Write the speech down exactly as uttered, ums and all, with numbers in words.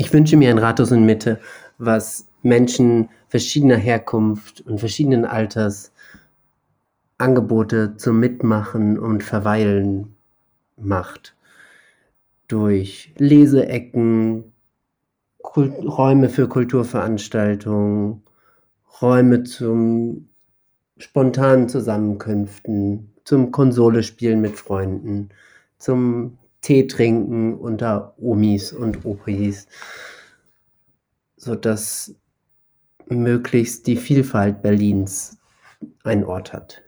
Ich wünsche mir ein Rathaus in Mitte, was Menschen verschiedener Herkunft und verschiedenen Alters Angebote zum Mitmachen und Verweilen macht. Durch Leseecken, Kult Räume für Kulturveranstaltungen, Räume zum spontanen Zusammenkünften, zum Konsolespielen mit Freunden, zum Teetrinken unter Omis und Opis, sodass möglichst die Vielfalt Berlins einen Ort hat.